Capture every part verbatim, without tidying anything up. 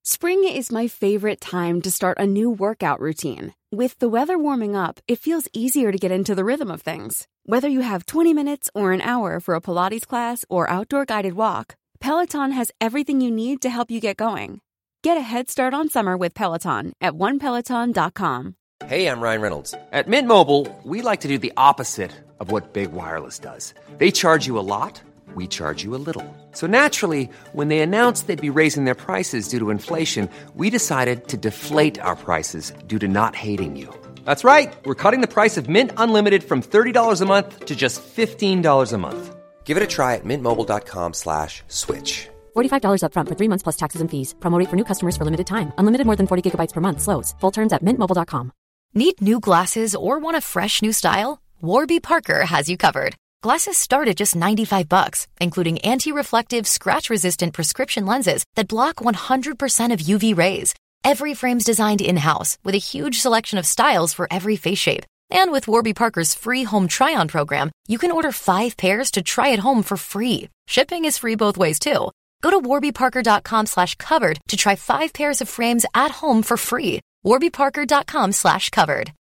Spring is my favorite time to start a new workout routine. With the weather warming up, it feels easier to get into the rhythm of things. Whether you have twenty minutes or an hour for a Pilates class or outdoor guided walk, Peloton has everything you need to help you get going. Get a head start on summer with Peloton at one peloton dot com. Hey, I'm Ryan Reynolds. At Mint Mobile, we like to do the opposite of what Big Wireless does. They charge you a lot, we charge you a little. So naturally, when they announced they'd be raising their prices due to inflation, we decided to deflate our prices due to not hating you. That's right. We're cutting the price of Mint Unlimited from thirty dollars a month to just fifteen dollars a month. Give it a try at mintmobile.com slash switch. forty-five dollars up front for three months plus taxes and fees. Promo rate for new customers for limited time. Unlimited more than forty gigabytes per month. Slows full terms at mint mobile dot com. Need new glasses or want a fresh new style? Warby Parker has you covered. Glasses start at just ninety-five bucks, including anti-reflective, scratch-resistant prescription lenses that block one hundred percent of U V rays. Every frame's designed in-house with a huge selection of styles for every face shape. And with Warby Parker's free home try-on program, you can order five pairs to try at home for free. Shipping is free both ways, too. Go to warbyparker.com slash covered to try five pairs of frames at home for free. warbyparker.com slash covered.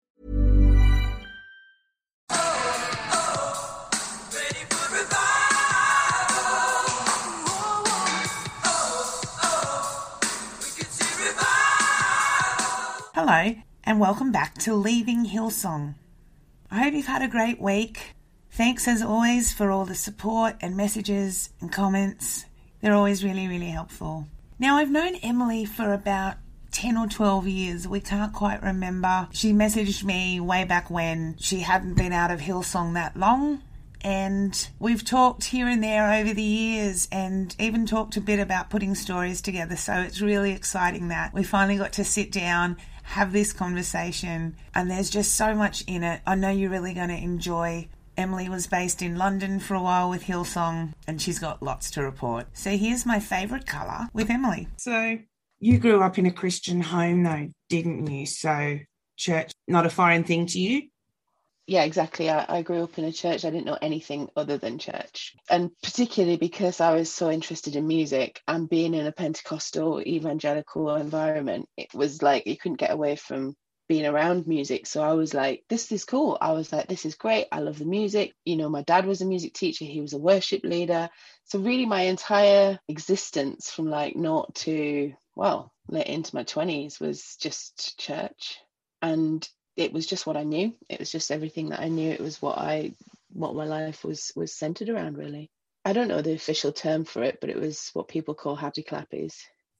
Hello, and welcome back to Leaving Hillsong. I hope you've had a great week. Thanks as always for all the support and messages and comments. They're always really, really helpful. Now, I've known Emily for about ten or twelve years. We can't quite remember. She messaged me way back when she hadn't been out of Hillsong that long. And we've talked here and there over the years and even talked a bit about putting stories together. So it's really exciting that we finally got to sit down, have this conversation, and there's just so much in it. I know you're really going to enjoy. Emily was based in London for a while with Hillsong, and she's got lots to report. So here's my favourite colour with Emily. So you grew up in a Christian home though, didn't you? So church, not a foreign thing to you? Yeah, exactly. I, I grew up in a church. I didn't know anything other than church. And particularly because I was so interested in music and being in a Pentecostal evangelical environment, it was like you couldn't get away from being around music. So I was like, this is cool. I was like, this is great. I love the music. You know, my dad was a music teacher. He was a worship leader. So really my entire existence from like naught to, well, late into my twenties was just church. And it was just what I knew. It was just everything that I knew. It was what I, what my life was, was centered around, really. I don't know the official term for it, but it was what people call happy clappies.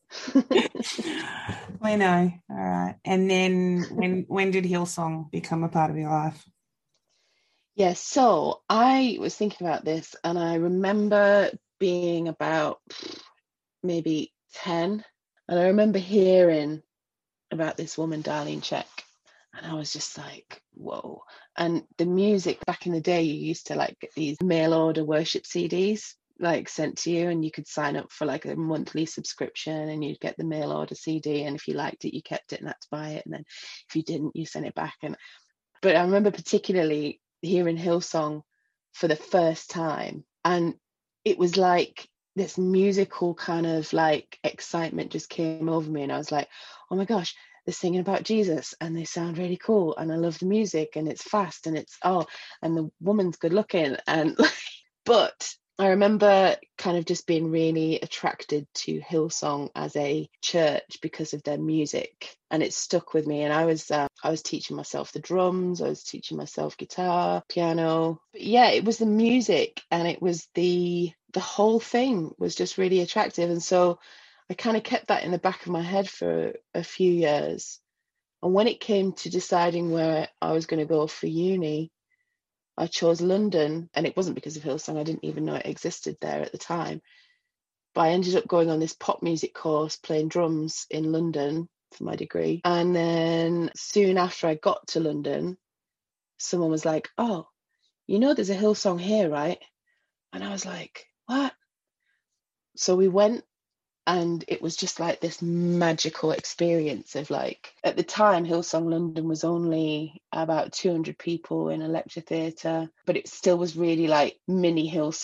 We know. All right. And then when, when did Hillsong become a part of your life? Yes. Yeah, so I was thinking about this and I remember being about maybe ten. And I remember hearing about this woman, Darlene Check. And I was just like, whoa. And the music back in the day, you used to like get these mail order worship C Ds like sent to you, and you could sign up for like a monthly subscription and you'd get the mail order C D. And if you liked it, you kept it and had to buy it. And then if you didn't, you sent it back. And but I remember particularly hearing Hillsong for the first time. And it was like this musical kind of like excitement just came over me. And I was like, oh my gosh, they're singing about Jesus and they sound really cool. And I love the music and it's fast and it's, oh, and the woman's good looking. And like, but I remember kind of just being really attracted to Hillsong as a church because of their music, and it stuck with me. And I was uh, I was teaching myself the drums, I was teaching myself guitar, piano. But yeah, it was the music, and it was the the whole thing was just really attractive. And so I kind of kept that in the back of my head for a few years. And when it came to deciding where I was going to go for uni, I chose London, and it wasn't because of Hillsong. I didn't even know it existed there at the time. But I ended up going on this pop music course, playing drums in London for my degree. And then soon after I got to London, someone was like, oh, you know, there's a Hillsong here, right? And I was like, what? So we went, and it was just like this magical experience of like, at the time, Hillsong London was only about two hundred people in a lecture theatre, but it still was really like mini Hillsong.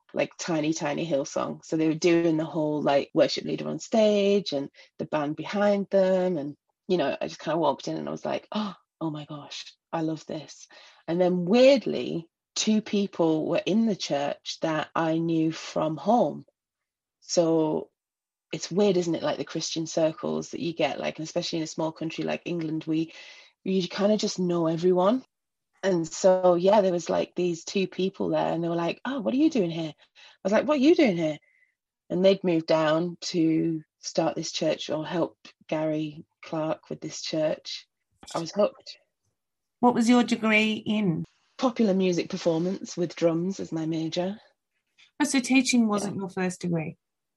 like tiny, tiny Hillsong. So they were doing the whole like worship leader on stage and the band behind them. And, you know, I just kind of walked in and I was like, oh, oh my gosh, I love this. And then weirdly, two people were in the church that I knew from home. So it's weird, isn't it? Like the Christian circles that you get, like, and especially in a small country like England, we, you kind of just know everyone. And so, yeah, there was like these two people there and they were like, oh, what are you doing here? I was like, what are you doing here? And they'd moved down to start this church or help Gary Clark with this church. I was hooked. What was your degree in? Popular music performance with drums as my major. Oh, so teaching wasn't yeah. your first degree?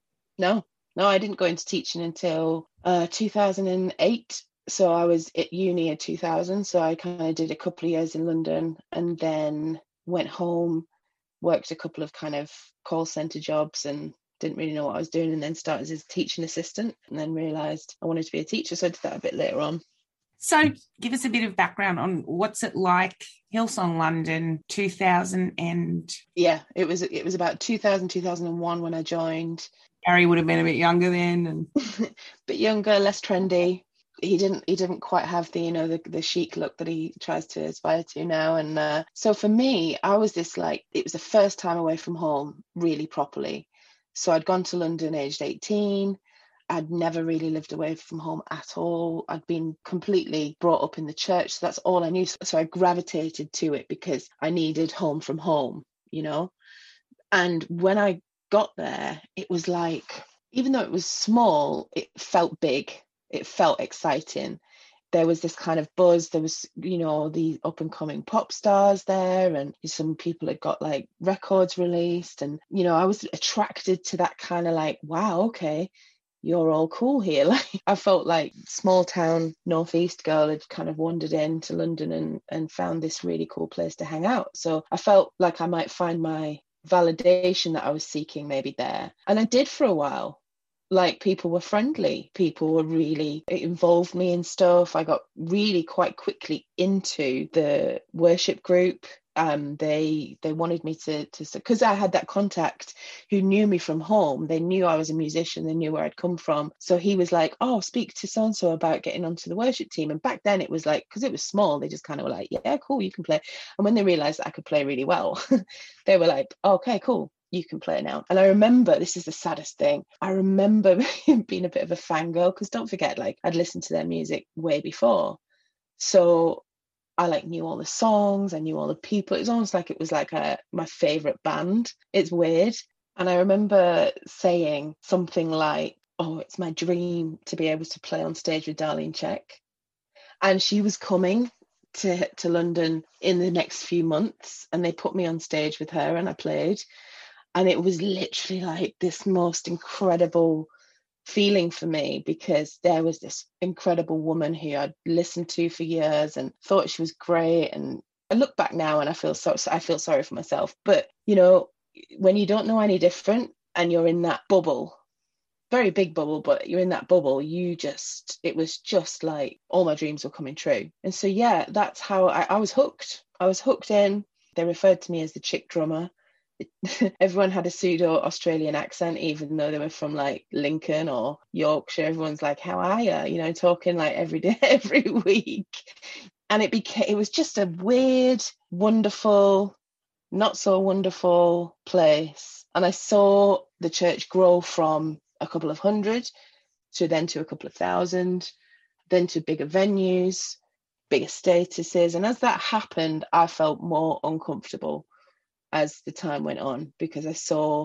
No, no, I didn't go into teaching until uh, two thousand eight. So I was at uni in two thousand. So I kind of did a couple of years in London and then went home, worked a couple of kind of call centre jobs and didn't really know what I was doing, and then started as a teaching assistant and then realised I wanted to be a teacher. So I did that a bit later on. So give us a bit of background on what's it like, Hillsong London, two thousand and... Yeah, it was it was about two thousand, two thousand one when I joined. Gary would have been a bit younger then. And bit younger, less trendy. He didn't he didn't quite have the, you know, the, the chic look that he tries to aspire to now. And uh, so for me, I was this like, it was the first time away from home, really properly. So I'd gone to London aged eighteen. I'd never really lived away from home at all. I'd been completely brought up in the church. So that's all I knew. So I gravitated to it because I needed home from home, you know. And when I got there, it was like, even though it was small, it felt big. It felt exciting. There was this kind of buzz. There was, you know, the up and coming pop stars there, and some people had got like records released. And, you know, I was attracted to that kind of like, wow, okay, you're all cool here. Like I felt like small town northeast girl had kind of wandered into London and, and found this really cool place to hang out. So I felt like I might find my validation that I was seeking maybe there. And I did for a while. Like people were friendly, people were really, it involved me in stuff. I got really quite quickly into the worship group. Um, they they wanted me to, to because I had that contact who knew me from home. They knew I was a musician. They knew where I'd come from. So he was like, oh, speak to so-and-so about getting onto the worship team. And back then it was like, because it was small, they just kind of were like, yeah, cool, you can play. And when they realized that I could play really well, they were like, okay, cool, you can play now. And I remember, this is the saddest thing, I remember being a bit of a fangirl, because don't forget, like I'd listened to their music way before. So I like knew all the songs, I knew all the people. It was almost like it was like a my favorite band. It's weird. And I remember saying something like, oh, it's my dream to be able to play on stage with Darlene Zschech. And she was coming to to London in the next few months, and they put me on stage with her and I played. And it was literally like this most incredible feeling for me, because there was this incredible woman who I'd listened to for years and thought she was great. And I look back now and I feel so I feel sorry for myself. But, you know, when you don't know any different and you're in that bubble, very big bubble, but you're in that bubble, you just, it was just like all my dreams were coming true. And so, yeah, that's how I, I was hooked. I was hooked in. They referred to me as the chick drummer. Everyone had a pseudo Australian accent, even though they were from like Lincoln or Yorkshire. Everyone's like, how are you? You know, talking like every day, every week. And it became, it was just a weird, wonderful, not so wonderful place. And I saw the church grow from a couple of hundred to then to a couple of thousand, then to bigger venues, bigger statuses. And as that happened, I felt more uncomfortable as the time went on, because I saw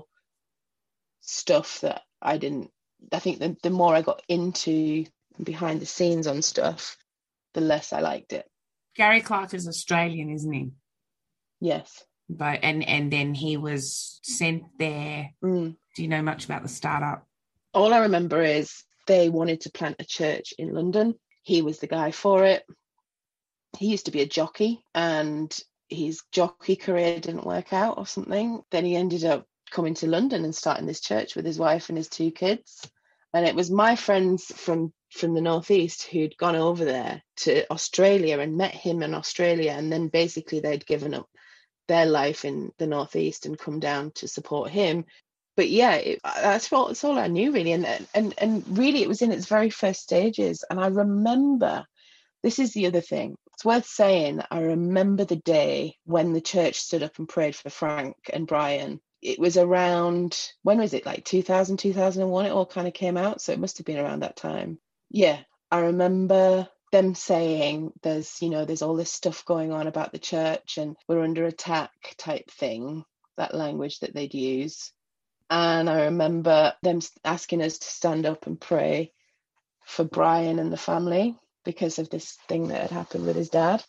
stuff that I didn't, I think the, the more I got into behind the scenes on stuff, the less I liked it. Gary Clark is Australian, isn't he? Yes. But and, and then he was sent there. Mm. Do you know much about the startup? All I remember is they wanted to plant a church in London. He was the guy for it. He used to be a jockey, and his jockey career didn't work out or something. Then he ended up coming to London and starting this church with his wife and his two kids. And it was my friends from from the northeast who'd gone over there to Australia and met him in Australia, and then basically they'd given up their life in the Northeast and come down to support him. But yeah, it, that's all, that's all I knew really. And, and, and really it was in its very first stages. And I remember, this is the other thing, it's worth saying, I remember the day when the church stood up and prayed for Frank and Brian. It was around, when was it, like two thousand, two thousand one, it all kind of came out. So it must have been around that time. Yeah, I remember them saying there's, you know, there's all this stuff going on about the church and we're under attack type thing, that language that they'd use. And I remember them asking us to stand up and pray for Brian and the family because of this thing that had happened with his dad.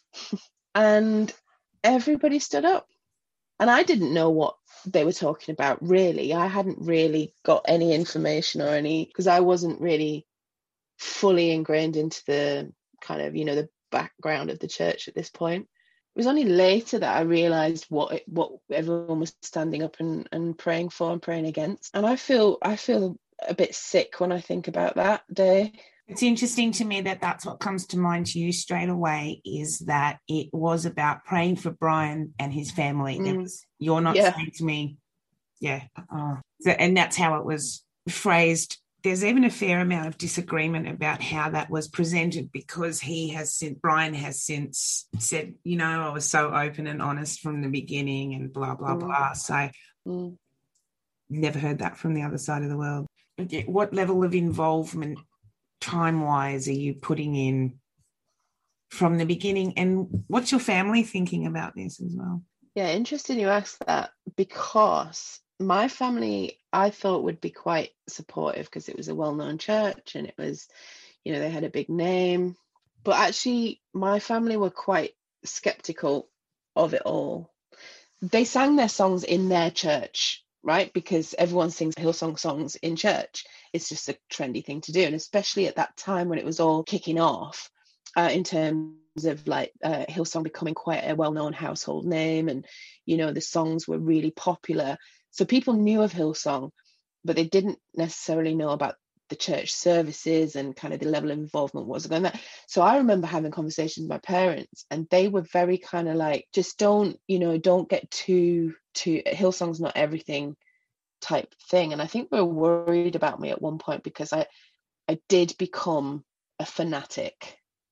And everybody stood up. And I didn't know what they were talking about, really. I hadn't really got any information or any, because I wasn't really fully ingrained into the kind of, you know, the background of the church at this point. It was only later that I realised what it, what everyone was standing up and, and praying for and praying against. And I feel I feel a bit sick when I think about that day. It's interesting to me that that's what comes to mind to you straight away, is that it was about praying for Brian and his family. Mm. Was, you're not yeah. saying to me, yeah, oh. so, and that's how it was phrased. There's even a fair amount of disagreement about how that was presented, because he has since, Brian has since said, you know, I was so open and honest from the beginning and blah, blah, mm. blah. So mm. never heard that from the other side of the world. What level of involvement time-wise are you putting in from the beginning, and what's your family thinking about this as well? Yeah, interesting you ask that, because my family I thought would be quite supportive because it was a well-known church and it was, you know, they had a big name. But actually my family were quite skeptical of it all. They sang their songs in their church, right? Because everyone sings Hillsong songs in church. It's just a trendy thing to do. And especially at that time when it was all kicking off, uh, in terms of like uh, Hillsong becoming quite a well-known household name, and, you know, the songs were really popular. So people knew of Hillsong, but they didn't necessarily know about the church services and kind of the level of involvement wasn't going there. So I remember having conversations with my parents, and they were very kind of like, just don't, you know, don't get too, too, Hillsong's not everything type thing. And I think they were worried about me at one point because I, I did become a fanatic,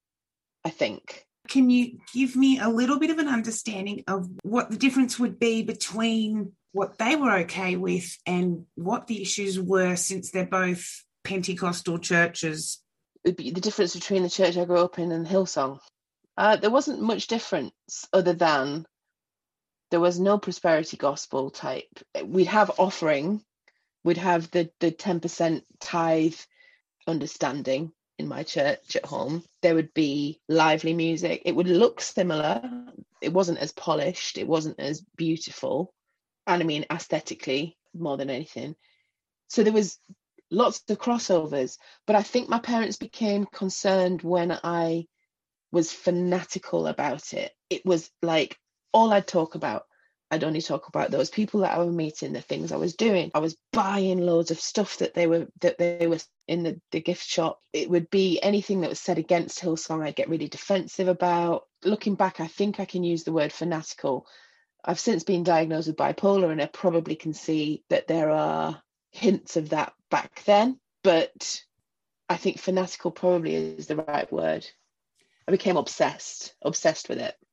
I think. Can you give me a little bit of an understanding of what the difference would be between what they were okay with and what the issues were, since they're both Pentecostal churches? It would be the difference between the church I grew up in and Hillsong. Uh, there wasn't much difference other than there was no prosperity gospel type. We'd have offering, we'd have the, the ten percent tithe understanding in my church at home. There would be lively music. It would look similar. It wasn't as polished. It wasn't as beautiful. And I mean, aesthetically, more than anything. So there was lots of crossovers. But I think my parents became concerned when I was fanatical about it. It was like all I'd talk about, I'd only talk about those people that I was meeting, the things I was doing. I was buying loads of stuff that they were that they were in the, the gift shop. It would be anything that was said against Hillsong, I'd get really defensive about. Looking back, I think I can use the word fanatical. I've since been diagnosed with bipolar, and I probably can see that there are hints of that back then. But I think fanatical probably is the right word. I became obsessed, obsessed with it.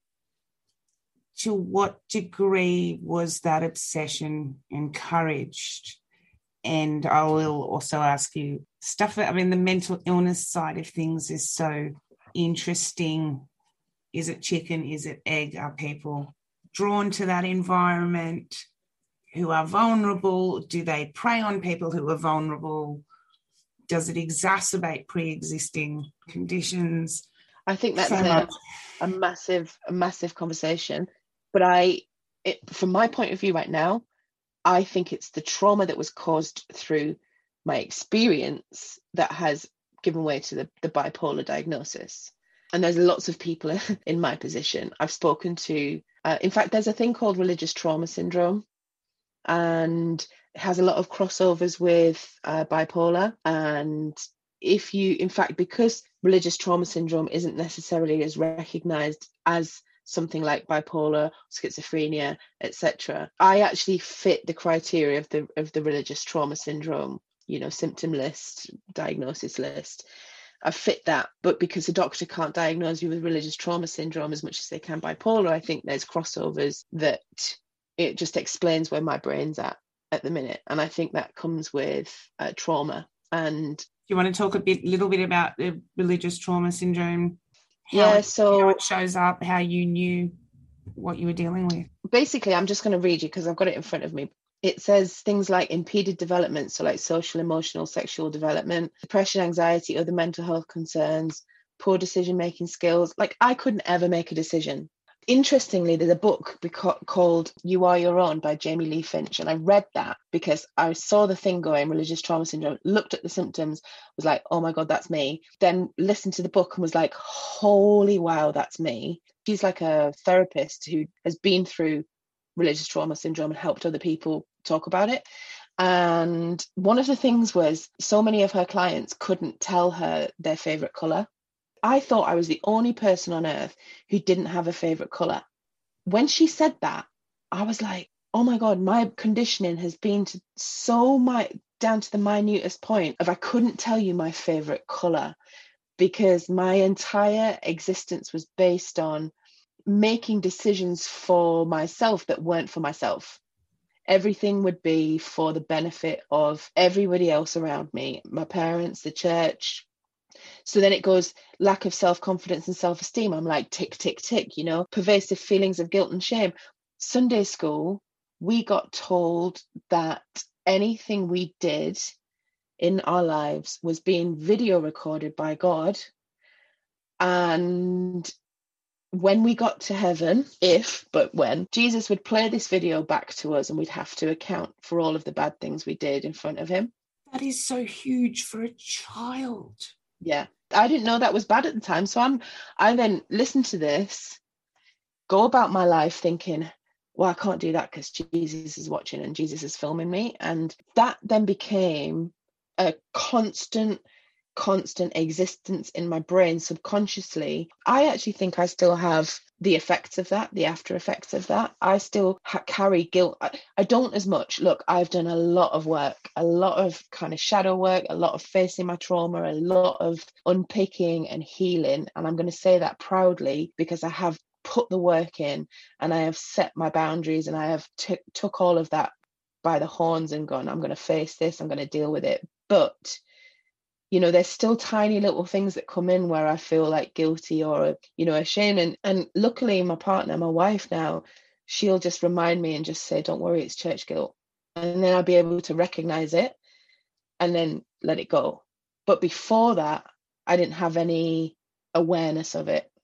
To what degree was that obsession encouraged? And I will also ask you stuff, I mean, the mental illness side of things is so interesting. Is it chicken? Is it egg? Are people drawn to that environment who are vulnerable? Do they prey on people who are vulnerable? Does it exacerbate pre-existing conditions? I think that's so a, a massive, a massive conversation. But I, it, from my point of view right now, I think it's the trauma that was caused through my experience that has given way to the, the bipolar diagnosis. And there's lots of people in my position I've spoken to. Uh, in fact, there's a thing called religious trauma syndrome, and it has a lot of crossovers with uh, bipolar. And if you, in fact, because religious trauma syndrome isn't necessarily as recognized as something like bipolar, schizophrenia, et cetera. I actually fit the criteria of the of the religious trauma syndrome, you know, symptom list, diagnosis list. I fit that, but because the doctor can't diagnose you with religious trauma syndrome as much as they can bipolar, I think there's crossovers that it just explains where my brain's at at the minute. And I think that comes with uh, trauma. And do you want to talk a bit, little bit about the religious trauma syndrome? How yeah, it, so how it shows up, how you knew what you were dealing with. Basically, I'm just going to read you because I've got it in front of me. It says things like impeded development, so like social, emotional, sexual development, depression, anxiety, other mental health concerns, poor decision-making skills. Like, I couldn't ever make a decision. Interestingly, there's a book beca- called You Are Your Own by Jamie Lee Finch, and I read that because I saw the thing going, religious trauma syndrome, looked at the symptoms, was like, oh my God, that's me. Then listened to the book and was like, holy wow, that's me. She's like a therapist who has been through religious trauma syndrome and helped other people talk about it. And one of the things was so many of her clients couldn't tell her their favorite color. I thought I was the only person on earth who didn't have a favorite color. When she said that, I was like, oh my God, my conditioning has been to so my down to the minutest point of I couldn't tell you my favorite color because my entire existence was based on making decisions for myself that weren't for myself. Everything would be for the benefit of everybody else around me, my parents, the church. So then it goes lack of self-confidence and self-esteem. I'm like, tick, tick, tick, you know, pervasive feelings of guilt and shame. Sunday school, we got told that anything we did in our lives was being video recorded by God. And when we got to heaven, if, but when, Jesus would play this video back to us and we'd have to account for all of the bad things we did in front of him. That is so huge for a child. Yeah, I didn't know that was bad at the time. So I'm, I then listened to this, go about my life thinking, well, I can't do that because Jesus is watching and Jesus is filming me. And that then became a constant, constant existence in my brain subconsciously. I actually think I still have the effects of that, the after effects of that. I still ha- carry guilt. I, I don't as much. Look, I've done a lot of work, a lot of kind of shadow work, a lot of facing my trauma, a lot of unpicking and healing. And I'm going to say that proudly because I have put the work in and I have set my boundaries and I have t- took all of that by the horns and gone, I'm going to face this, I'm going to deal with it. But you know, there's still tiny little things that come in where I feel like guilty or, you know, ashamed. And, and luckily my partner, my wife now, she'll just remind me and just say, don't worry, it's church guilt. And then I'll be able to recognize it and then let it go. But before that, I didn't have any awareness of it.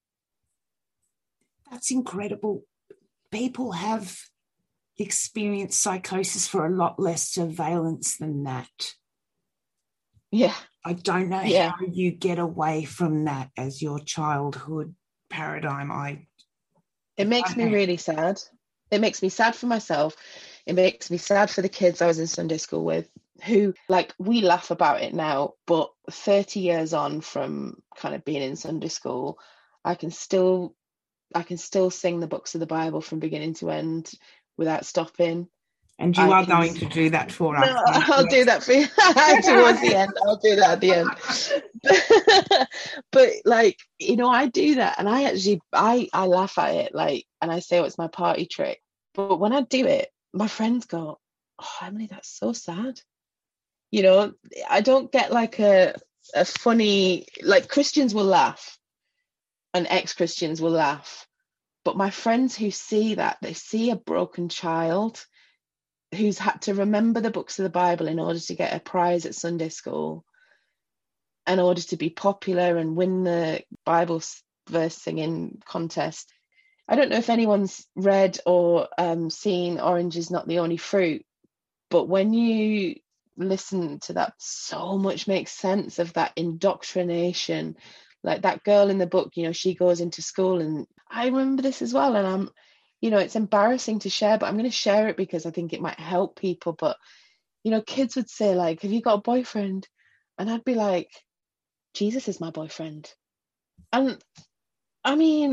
That's incredible. People have experienced psychosis for a lot less surveillance than that. Yeah. I don't know yeah. how you get away from that as your childhood paradigm. I. It makes me really sad. It makes me sad for myself. It makes me sad for the kids I was in Sunday school with who, like, we laugh about it now, but thirty years on from kind of being in Sunday school, I can still, I can still sing the books of the Bible from beginning to end without stopping. And you I are going to do that for us. No, I'll do that for you towards the end. I'll do that at the end. But like, you know, I do that and I actually, I, I laugh at it, like, and I say, oh, it's my party trick. But when I do it, my friends go, oh, Emily, that's so sad. You know, I don't get like a, a funny, like Christians will laugh and ex-Christians will laugh. But my friends who see that, they see a broken child who's had to remember the books of the Bible in order to get a prize at Sunday school, in order to be popular and win the Bible verse singing contest. I don't know if anyone's read or um, seen Orange is Not the Only Fruit, but when you listen to that, so much makes sense of that indoctrination. Like that girl in the book, you know, she goes into school, and I remember this as well, and I'm, you know, it's embarrassing to share, but I'm going to share it because I think it might help people. But, you know, kids would say, like, have you got a boyfriend? And I'd be like, Jesus is my boyfriend. And I mean,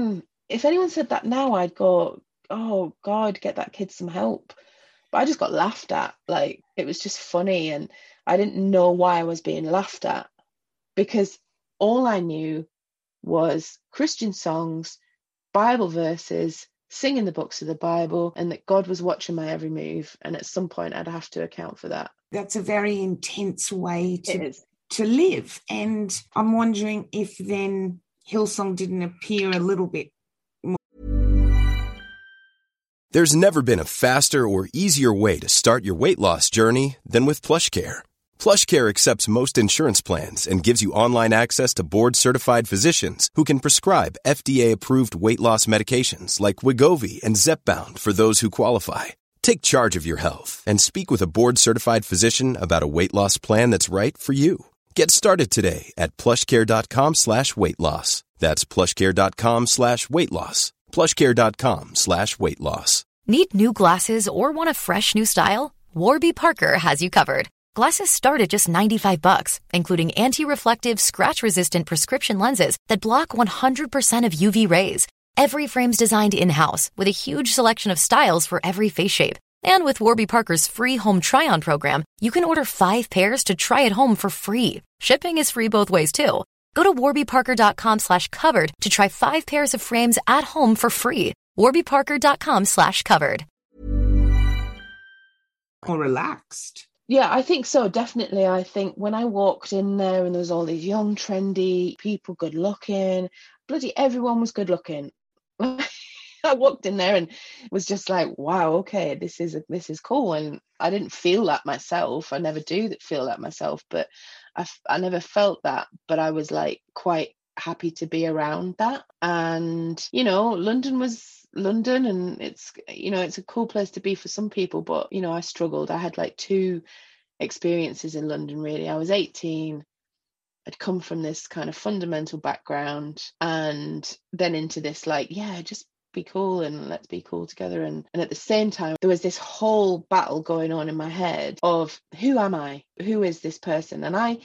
if anyone said that now, I'd go, oh God, get that kid some help. But I just got laughed at. Like, it was just funny. And I didn't know why I was being laughed at, because all I knew was Christian songs, Bible verses, singing the books of the Bible, and that God was watching my every move. And at some point I'd have to account for that. That's a very intense way to, to live. And I'm wondering if then Hillsong didn't appear a little bit. There's never been a faster or easier way to start your weight loss journey than with PlushCare. PlushCare accepts most insurance plans and gives you online access to board-certified physicians who can prescribe F D A-approved weight loss medications like Wegovy and Zepbound for those who qualify. Take charge of your health and speak with a board-certified physician about a weight loss plan that's right for you. Get started today at plushcare.com slash weight loss. That's plushcare.com slash weight loss. plushcare.com slash weight loss. Need new glasses or want a fresh new style? Warby Parker has you covered. Glasses start at just ninety-five bucks, including anti-reflective, scratch-resistant prescription lenses that block one hundred percent of U V rays. Every frame's designed in-house with a huge selection of styles for every face shape. And with Warby Parker's free home try-on program, you can order five pairs to try at home for free. Shipping is free both ways, too. Go to warbyparker.com slash covered to try five pairs of frames at home for free. warbyparker.com slash covered. Or relaxed. Yeah, I think so. Definitely. I think when I walked in there and there was all these young, trendy people, good looking, bloody everyone was good looking. I walked in there and was just like, wow, okay, this is this is cool. And I didn't feel that myself. I never do feel that myself, but I, I never felt that. But I was like quite happy to be around that. And, you know, London was London, and it's, you know, it's a cool place to be for some people. But, you know, I struggled. I had like two experiences in London, really. I was eighteen. I'd come from this kind of fundamental background and then into this, like, yeah, just be cool and let's be cool together. And, and at the same time, there was this whole battle going on in my head of who am I? Who is this person? And I,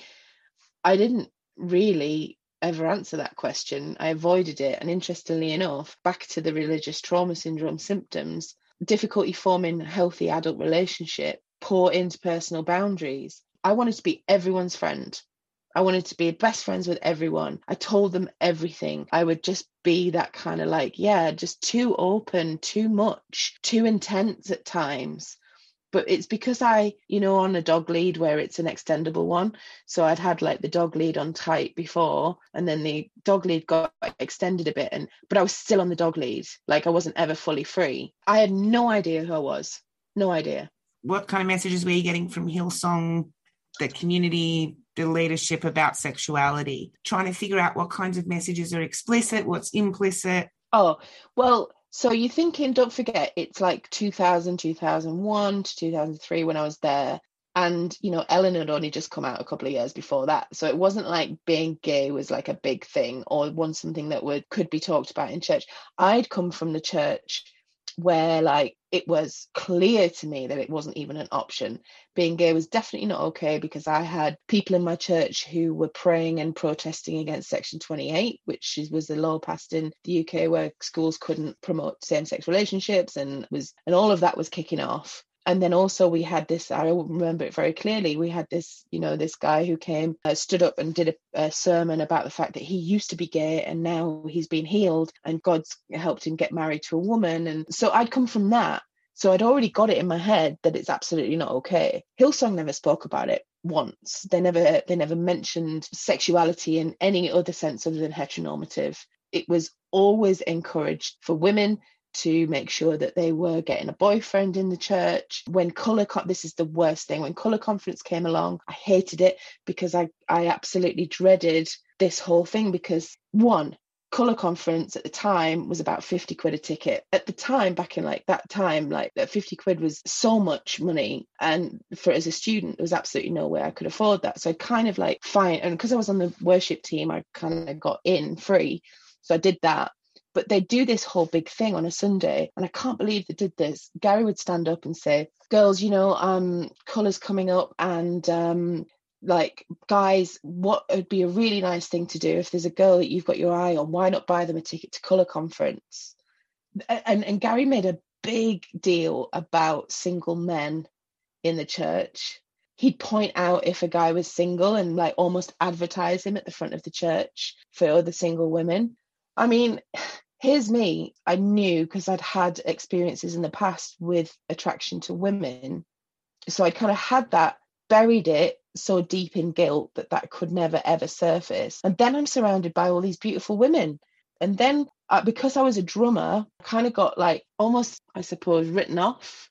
I didn't really ever answer that question. I avoided it. And interestingly enough, back to the religious trauma syndrome symptoms, difficulty forming healthy adult relationship, poor interpersonal boundaries. I wanted to be everyone's friend. I wanted to be best friends with everyone. I told them everything. I would just be that kind of like, yeah, just too open, too much, too intense at times. But it's because I, you know, on a dog lead where it's an extendable one. So I'd had like the dog lead on tight before, and then the dog lead got extended a bit. And but I was still on the dog lead. Like I wasn't ever fully free. I had no idea who I was. No idea. What kind of messages were you getting from Hillsong, the community, the leadership about sexuality? Trying to figure out what kinds of messages are explicit, what's implicit. Oh, well, so you're thinking, don't forget, it's like two thousand, two thousand one to two thousand three when I was there. And, you know, Ellen had only just come out a couple of years before that. So it wasn't like being gay was like a big thing or one something that would could be talked about in church. I'd come from the church where like it was clear to me that it wasn't even an option. Being gay was definitely not okay, because I had people in my church who were praying and protesting against Section twenty-eight, which was the law passed in the U K where schools couldn't promote same-sex relationships, and was and all of that was kicking off. And then also we had this, I remember it very clearly, we had this, you know, this guy who came, uh, stood up and did a, a sermon about the fact that he used to be gay and now he's been healed and God's helped him get married to a woman. And so I'd come from that. So I'd already got it in my head that it's absolutely not okay. Hillsong never spoke about it once. They never, they never mentioned sexuality in any other sense other than heteronormative. It was always encouraged for women to make sure that they were getting a boyfriend in the church. When colour, con- this is the worst thing, when colour conference came along, I hated it because I, I absolutely dreaded this whole thing because, one, colour conference at the time was about fifty quid a ticket. At the time, back in like that time, like that fifty quid was so much money. And for as a student, there was absolutely no way I could afford that. So I kind of like, fine. And because I was on the worship team, I kind of got in free. So I did that. But they do this whole big thing on a Sunday, and I can't believe they did this. Gary would stand up and say, girls, you know, um, colour's coming up, and um, like, guys, what would be a really nice thing to do if there's a girl that you've got your eye on, why not buy them a ticket to Colour Conference? And, and Gary made a big deal about single men in the church. He'd point out if a guy was single and like almost advertise him at the front of the church for other single women. I mean, here's me. I knew, because I'd had experiences in the past with attraction to women. So I kind of had that, buried it so deep in guilt that that could never, ever surface. And then I'm surrounded by all these beautiful women. And then uh, because I was a drummer, I kind of got like almost, I suppose, written off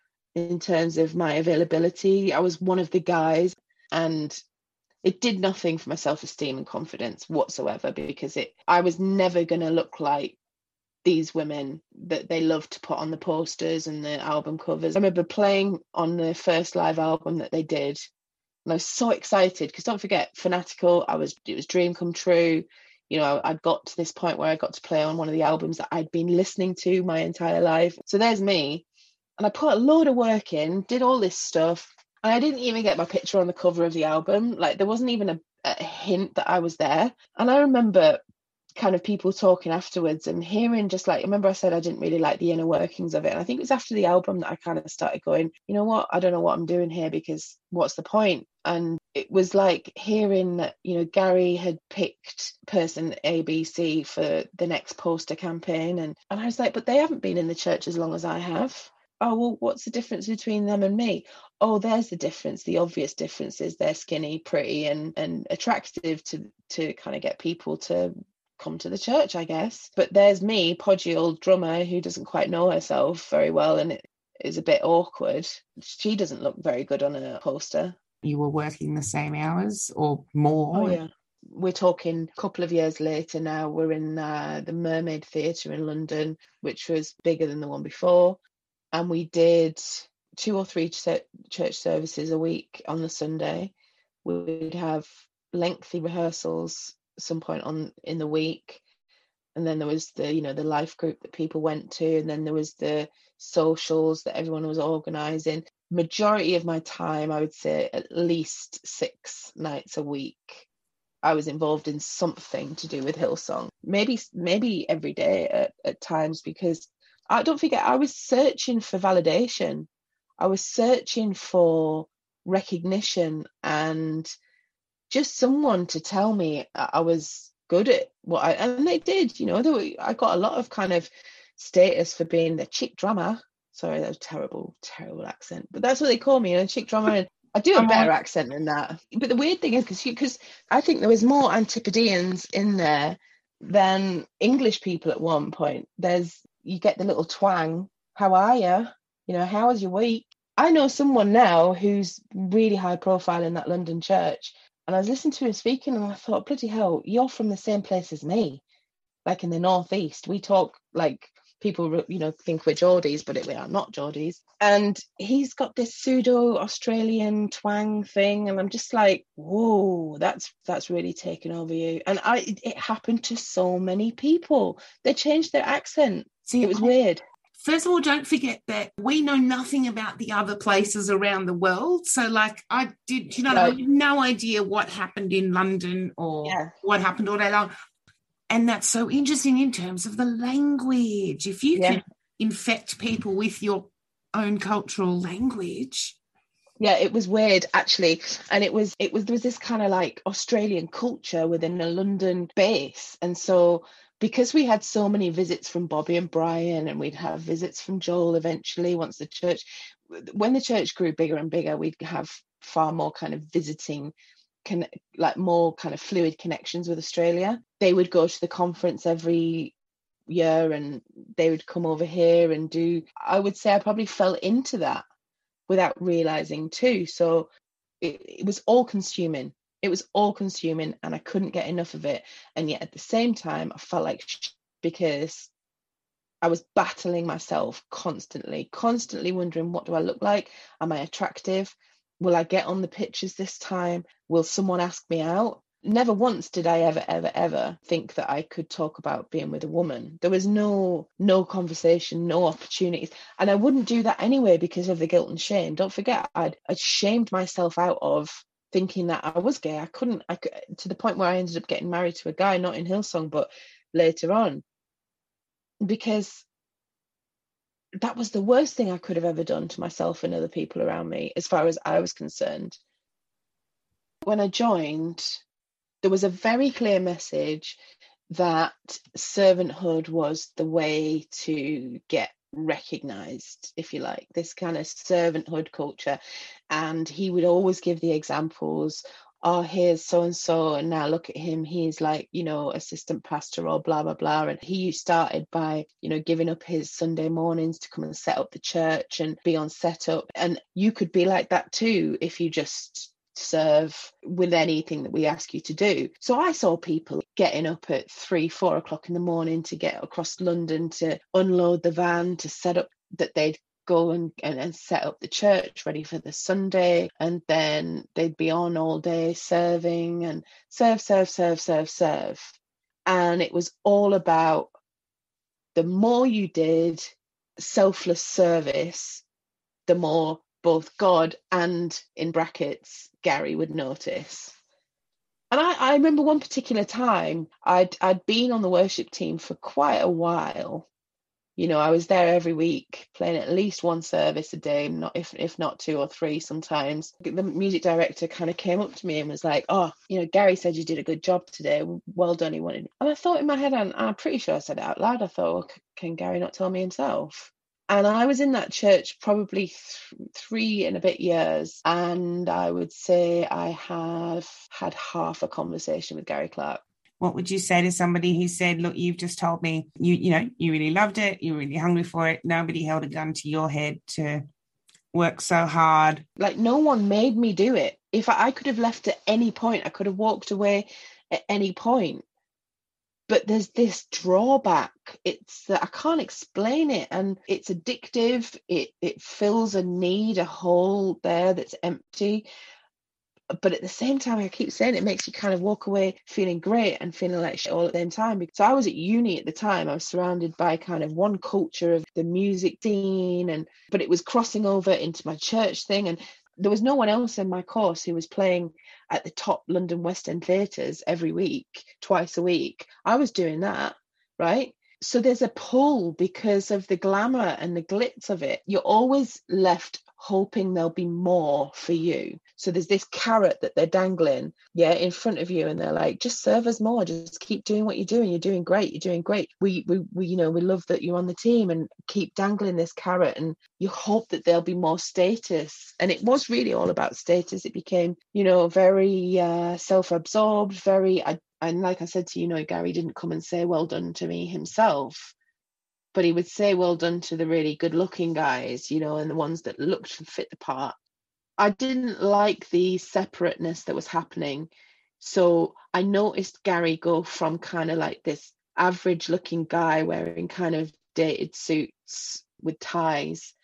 in terms of my availability. I was one of the guys, and it did nothing for my self-esteem and confidence whatsoever, because it I was never going to look like these women that they love to put on the posters and the album covers. I remember playing on the first live album that they did, and I was so excited because, don't forget, Fanatical, I was it was dream come true. You know, I'd got to this point where I got to play on one of the albums that I'd been listening to my entire life. So there's me. And I put a load of work in, did all this stuff, and I didn't even get my picture on the cover of the album. Like, there wasn't even a, a hint that I was there. And I remember kind of people talking afterwards and hearing just like, I remember I said I didn't really like the inner workings of it. And I think it was after the album that I kind of started going, you know what, I don't know what I'm doing here, because what's the point? And it was like hearing that, you know, Gary had picked person A, B, C for the next poster campaign. And, and I was like, but they haven't been in the church as long as I have. Oh, well, what's the difference between them and me? Oh, there's the difference. The obvious difference is they're skinny, pretty, and and attractive to to kind of get people to come to the church, I guess. But there's me, podgy old drummer who doesn't quite know herself very well, and it is a bit awkward. She doesn't look very good on a poster. You were working the same hours or more? Oh, yeah. We're talking a couple of years later now. We're in uh, the Mermaid Theatre in London, which was bigger than the one before. And we did two or three ch- church services a week on the Sunday. We'd have lengthy rehearsals at some point on in the week. And then there was the, you know, the life group that people went to. And then there was the socials that everyone was organising. Majority of my time, I would say at least six nights a week, I was involved in something to do with Hillsong. Maybe, maybe every day at, at times, because I don't forget, I was searching for validation. I was searching for recognition and just someone to tell me I was good at what I, and they did, you know, there were, I got a lot of kind of status for being the chick drummer. Sorry, that was terrible, terrible accent, but that's what they call me, you know, chick drummer. And I do a better accent than that. But the weird thing is, because because I think there was more Antipodeans in there than English people at one point. There's you get the little twang. How are you? You know, how was your week? I know someone now who's really high profile in that London church. And I was listening to him speaking and I thought, bloody hell, you're from the same place as me. Like in the Northeast, we talk like people, you know, think we're Geordies, but we are not Geordies. And he's got this pseudo Australian twang thing. And I'm just like, whoa, that's that's really taken over you. And I, it, it happened to so many people. They changed their accent. See, it was weird. First of all, don't forget that we know nothing about the other places around the world. So, like, I did, you know, right. I had no idea what happened in London or yeah. what happened all day long. And that's so interesting in terms of the language. If you yeah. can infect people with your own cultural language. Yeah, it was weird, actually. And it was, it was, there was this kind of like Australian culture within a London base. And so, because we had so many visits from Bobby and Brian, and we'd have visits from Joel eventually once the church, when the church grew bigger and bigger, we'd have far more kind of visiting, can, like more kind of fluid connections with Australia. They would go to the conference every year and they would come over here and do, I would say I probably fell into that without realizing too. So it, it was all consuming. It was all consuming and I couldn't get enough of it. And yet at the same time, I felt like sh- because I was battling myself constantly, constantly wondering, what do I look like? Am I attractive? Will I get on the pictures this time? Will someone ask me out? Never once did I ever, ever, ever think that I could talk about being with a woman. There was no, no conversation, no opportunities. And I wouldn't do that anyway because of the guilt and shame. Don't forget, I'd, I'd shamed myself out of thinking that I was gay. I couldn't, I could, to the point where I ended up getting married to a guy, not in Hillsong, but later on, because that was the worst thing I could have ever done to myself and other people around me, as far as I was concerned. When I joined, there was a very clear message that servanthood was the way to get recognized, if you like, this kind of servanthood culture. And he would always give the examples, oh, here's so and so, and now look at him, he's like, you know, assistant pastor or blah blah blah. And he started by, you know, giving up his Sunday mornings to come and set up the church and be on setup. And you could be like that too if you just serve with anything that we ask you to do. So I saw people getting up at three, four o'clock in the morning to get across London to unload the van, to set up, that they'd go and, and, and set up the church ready for the Sunday, and then they'd be on all day serving and serve, serve, serve, serve, serve. And it was all about the more you did selfless service, the more both God and, in brackets, Gary would notice. And I, I remember one particular time, I'd I'd been on the worship team for quite a while. You know, I was there every week, playing at least one service a day, not if if not two or three sometimes. The music director kind of came up to me and was like, oh, you know, Gary said you did a good job today. Well done, he wanted. And I thought in my head, and I'm pretty sure I said it out loud, I thought, well, can Gary not tell me himself? And I was in that church probably th- three and a bit years. And I would say I have had half a conversation with Gary Clark. What would you say to somebody who said, look, you've just told me, you you know, you really loved it, you're really hungry for it. Nobody held a gun to your head to work so hard. Like, no one made me do it. If I, I could have left at any point, I could have walked away at any point. But there's this drawback. It's that I can't explain it, and it's addictive. It it fills a need, a hole there that's empty. But at the same time, I keep saying it makes you kind of walk away feeling great and feeling like shit all at the same time. Because I was at uni at the time, I was surrounded by kind of one culture of the music scene, and but it was crossing over into my church thing, and there was no one else in my course who was playing at the top London West End theatres every week, twice a week. I was doing that, right? So there's a pull because of the glamour and the glitz of it. You're always left hoping there'll be more for you. So there's this carrot that they're dangling, yeah, in front of you, and they're like, just serve us more, just keep doing what you're doing. You're doing great. You're doing great. We, we, we, you know, we love that you're on the team, and keep dangling this carrot, and you hope that there'll be more status. And it was really all about status. It became, you know, very uh, self-absorbed, very, I, and like I said to you, you know, Gary didn't come and say well done to me himself, but he would say well done to the really good looking guys, you know, and the ones that looked fit the part. I didn't like the separateness that was happening. So I noticed Gary go from kind of like this average looking guy wearing kind of dated suits with ties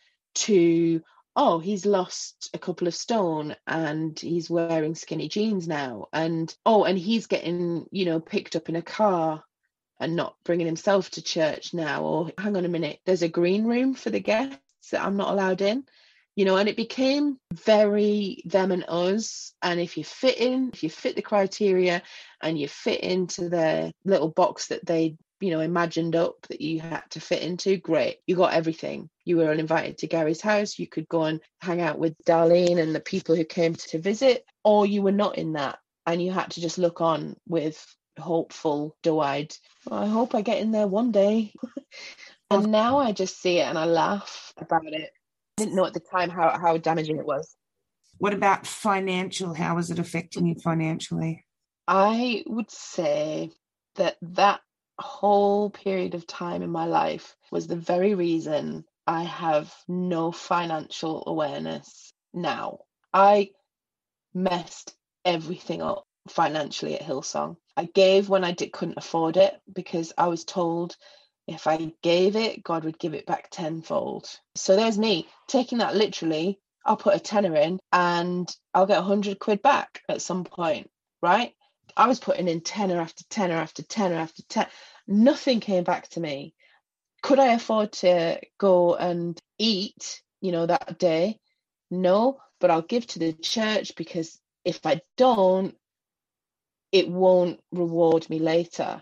to, oh, he's lost a couple of stone and he's wearing skinny jeans now. And, oh, and he's getting, you know, picked up in a car and not bringing himself to church now. Or hang on a minute, there's a green room for the guests that I'm not allowed in. You know, and it became very them and us. And if you fit in, if you fit the criteria and you fit into the little box that they, you know, imagined up that you had to fit into, great. You got everything. You were invited to Gary's house. You could go and hang out with Darlene and the people who came to visit, or you were not in that. And you had to just look on with hopeful, doe-eyed, well, I hope I get in there one day. And now I just see it and I laugh about it. I didn't know at the time how, how damaging it was. What about financial? How was it affecting you financially? I would say that that whole period of time in my life was the very reason I have no financial awareness now. I messed everything up financially at Hillsong. I gave when I did, couldn't afford it, because I was told if I gave it, God would give it back tenfold. So there's me taking that literally. I'll put a tenner in and I'll get a hundred quid back at some point, right? I was putting in tenner after tenner after tenner after tenner. Nothing came back to me. Could I afford to go and eat, you know, that day? No, but I'll give to the church because if I don't, it won't reward me later.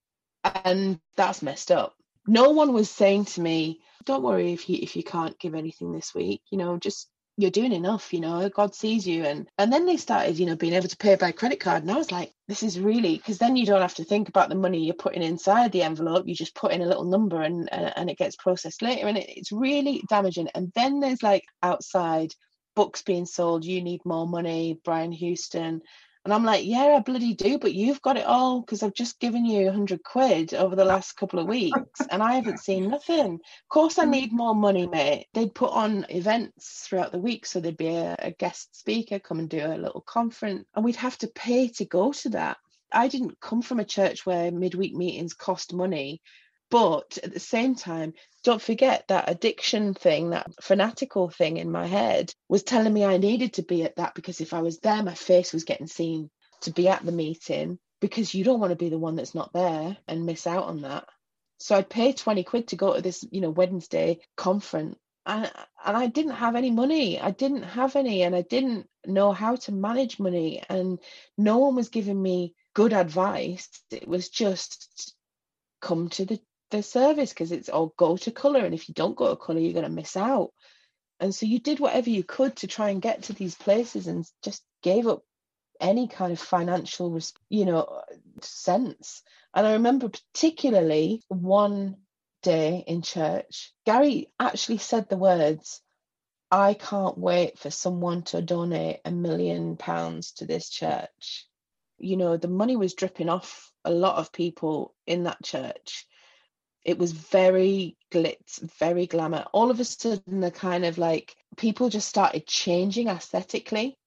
And that's messed up. No one was saying to me, don't worry if you if you can't give anything this week, you know, just you're doing enough, you know, God sees you. And and then they started, you know, being able to pay by credit card. And I was like, this is really, because then you don't have to think about the money you're putting inside the envelope. You just put in a little number and uh, and it gets processed later. And it, it's really damaging. And then there's like outside books being sold, you need more money, Brian Houston. And I'm like, yeah, I bloody do, but you've got it all because I've just given you a hundred quid over the last couple of weeks and I haven't seen nothing. Of course I need more money, mate. They'd put on events throughout the week, so there'd be a, a guest speaker come and do a little conference, and we'd have to pay to go to that. I didn't come from a church where midweek meetings cost money, but at the same time, don't forget that addiction thing, that fanatical thing in my head was telling me I needed to be at that, because if I was there, my face was getting seen, to be at the meeting, because you don't want to be the one that's not there and miss out on that. So I'd pay twenty quid to go to this, you know, Wednesday conference. And, and I didn't have any money. I didn't have any, and I didn't know how to manage money. And no one was giving me good advice. It was just come to the the service because it's all go to colour, and if you don't go to colour you're going to miss out. And so you did whatever you could to try and get to these places and just gave up any kind of financial, you know, sense. And I remember particularly one day in church, Gary actually said the words, I can't wait for someone to donate a million pounds to this church. You know, the money was dripping off a lot of people in that church. It was very glitz, very glamour. All of a sudden, the kind of like people just started changing aesthetically.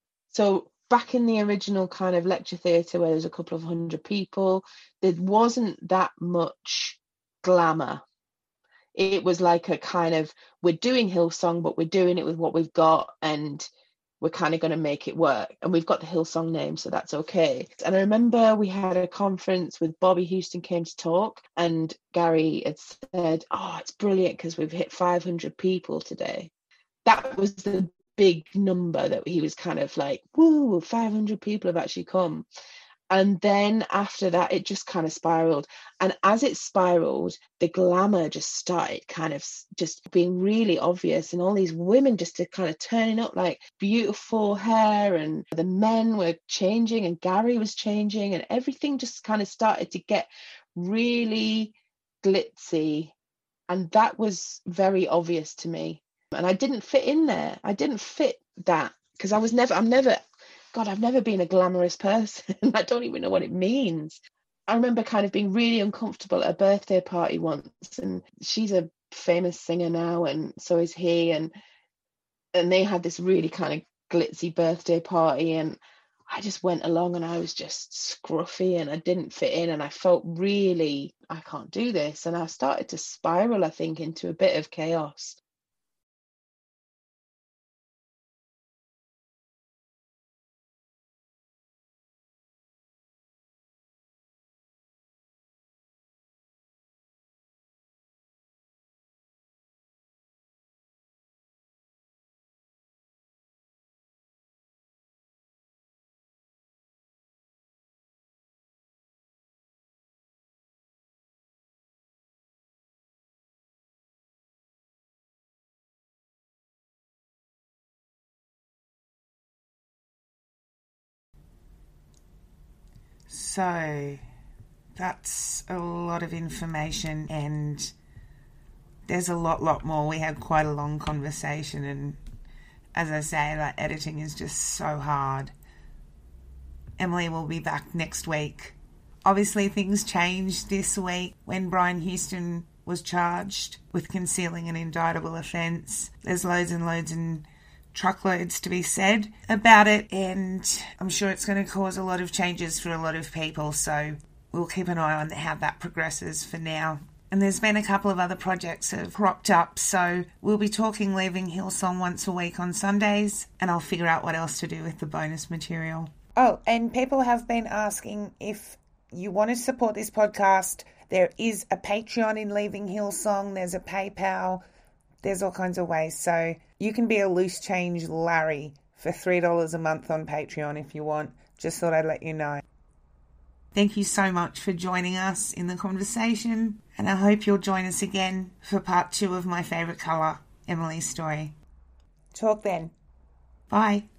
So back in the original kind of lecture theatre where there's a couple of hundred people, there wasn't that much glamour. It was like a kind of, we're doing Hillsong, but we're doing it with what we've got, and we're kind of going to make it work. And we've got the Hillsong name, so that's okay. And I remember we had a conference with Bobby Houston came to talk, and Gary had said, oh, it's brilliant because we've hit five hundred people today. That was the big number that he was kind of like, woo, five hundred people have actually come. And then after that, it just kind of spiraled. And as it spiraled, the glamour just started kind of just being really obvious. And all these women just kind of turning up like beautiful hair. And the men were changing and Gary was changing. And everything just kind of started to get really glitzy. And that was very obvious to me. And I didn't fit in there. I didn't fit that because I was never, I'm never... God, I've never been a glamorous person. I don't even know what it means. I remember kind of being really uncomfortable at a birthday party once, and she's a famous singer now, and so is he, and and they had this really kind of glitzy birthday party, and I just went along and I was just scruffy and I didn't fit in, and I felt really, I can't do this, and I started to spiral, I think, into a bit of chaos. So that's a lot of information, and there's a lot, lot more. We had quite a long conversation, and as I say, like, editing is just so hard. Emily will be back next week. Obviously, things changed this week when Brian Houston was charged with concealing an indictable offence. There's loads and loads and truckloads to be said about it, and I'm sure it's going to cause a lot of changes for a lot of people, so we'll keep an eye on how that progresses for now. And there's been a couple of other projects that have cropped up, so we'll be talking Leaving Hillsong once a week on Sundays, and I'll figure out what else to do with the bonus material. Oh, and people have been asking if you want to support this podcast. There is a Patreon in Leaving Hillsong, there's a PayPal, there's all kinds of ways, so you can be a loose change Larry for three dollars a month on Patreon if you want. Just thought I'd let you know. Thank you so much for joining us in the conversation, and I hope you'll join us again for part two of my favourite colour, Emily's story. Talk then. Bye.